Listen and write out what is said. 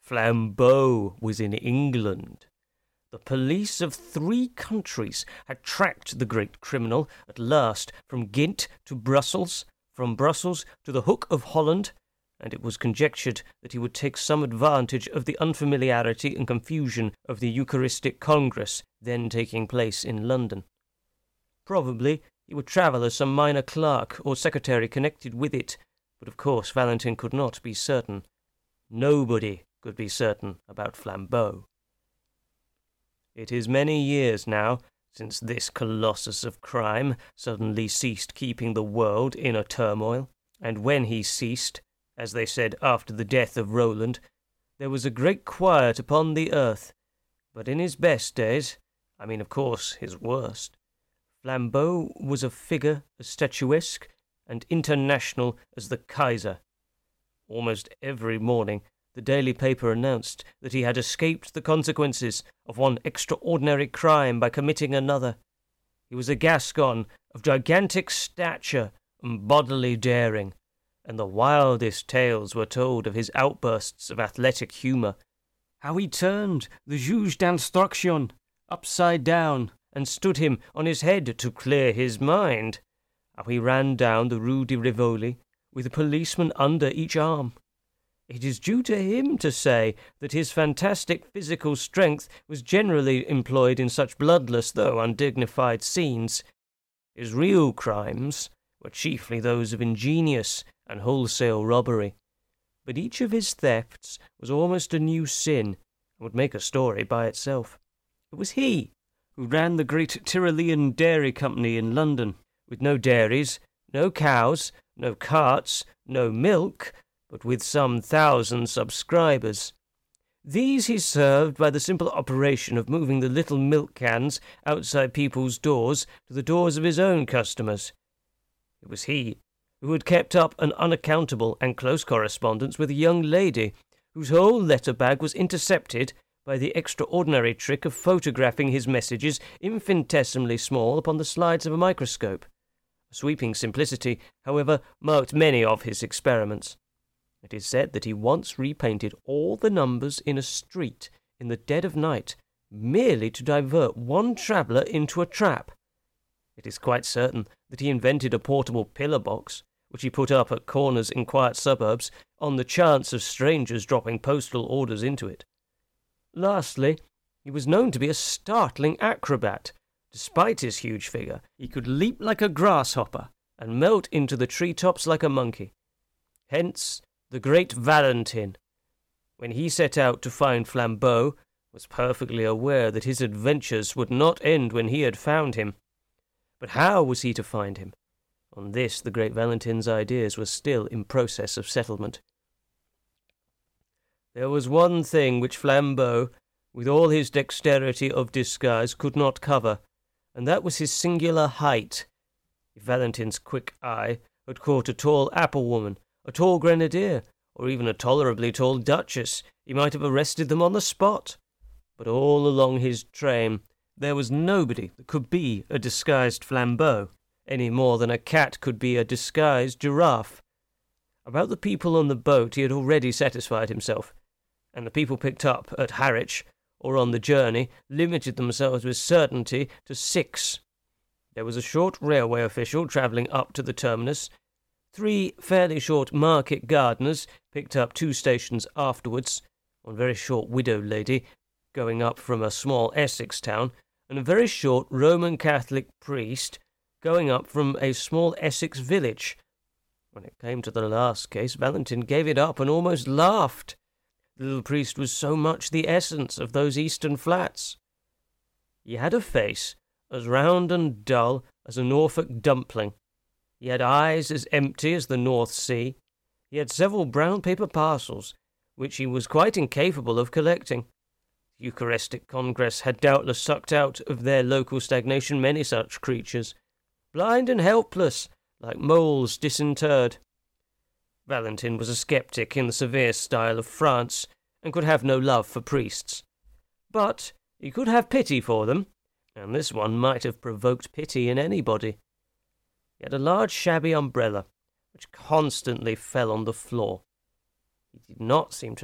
Flambeau was in England. The police of 3 countries had tracked the great criminal at last from Ghent to Brussels, from Brussels to the Hook of Holland, and it was conjectured that he would take some advantage of the unfamiliarity and confusion of the Eucharistic Congress then taking place in London. Probably he would travel as some minor clerk or secretary connected with it, but of course Valentin could not be certain. Nobody could be certain about Flambeau. It is many years now since this colossus of crime suddenly ceased keeping the world in a turmoil, and when he ceased, as they said after the death of Roland, there was a great quiet upon the earth. But in his best days, I mean of course his worst, Flambeau was a figure as statuesque and international as the Kaiser. Almost every morning the daily paper announced that he had escaped the consequences of one extraordinary crime by committing another. He was a Gascon of gigantic stature and bodily daring, and the wildest tales were told of his outbursts of athletic humour. How he turned the juge d'instruction upside down and stood him on his head to clear his mind. How he ran down the Rue de Rivoli with a policeman under each arm. It is due to him to say that his fantastic physical strength was generally employed in such bloodless though undignified scenes. His real crimes were chiefly those of ingenious and wholesale robbery, but each of his thefts was almost a new sin, and would make a story by itself. It was he who ran the great Tyrolean Dairy Company in London, with no dairies, no cows, no carts, no milk, but with some 1,000 subscribers. These he served by the simple operation of moving the little milk cans outside people's doors to the doors of his own customers. It was he who had kept up an unaccountable and close correspondence with a young lady whose whole letter-bag was intercepted by the extraordinary trick of photographing his messages infinitesimally small upon the slides of a microscope. A sweeping simplicity, however, marked many of his experiments. It is said that he once repainted all the numbers in a street in the dead of night, merely to divert one traveller into a trap. It is quite certain that he invented a portable pillar-box, which he put up at corners in quiet suburbs, on the chance of strangers dropping postal orders into it. Lastly, he was known to be a startling acrobat. Despite his huge figure, he could leap like a grasshopper, and melt into the tree-tops like a monkey. Hence the great Valentin, when he set out to find Flambeau, was perfectly aware that his adventures would not end when he had found him. But how was he to find him? On this the great Valentin's ideas were still in process of settlement. There was one thing which Flambeau, with all his dexterity of disguise, could not cover, and that was his singular height. If Valentin's quick eye had caught a tall apple-woman, a tall grenadier, or even a tolerably tall duchess, he might have arrested them on the spot. But all along his train there was nobody that could be a disguised Flambeau, any more than a cat could be a disguised giraffe. About the people on the boat he had already satisfied himself, and the people picked up at Harwich or on the journey limited themselves with certainty to 6. There was a short railway official travelling up to the terminus. 3 fairly short market gardeners picked up 2 stations afterwards, one very short widow lady going up from a small Essex town, and a very short Roman Catholic priest going up from a small Essex village. When it came to the last case, Valentin gave it up and almost laughed. The little priest was so much the essence of those eastern flats. He had a face as round and dull as a Norfolk dumpling. He had eyes as empty as the North Sea. He had several brown paper parcels, which he was quite incapable of collecting. The Eucharistic Congress had doubtless sucked out of their local stagnation many such creatures, blind and helpless, like moles disinterred. Valentin was a sceptic in the severe style of France, and could have no love for priests. But he could have pity for them, and this one might have provoked pity in anybody. He had a large shabby umbrella, which constantly fell on the floor. He did not seem to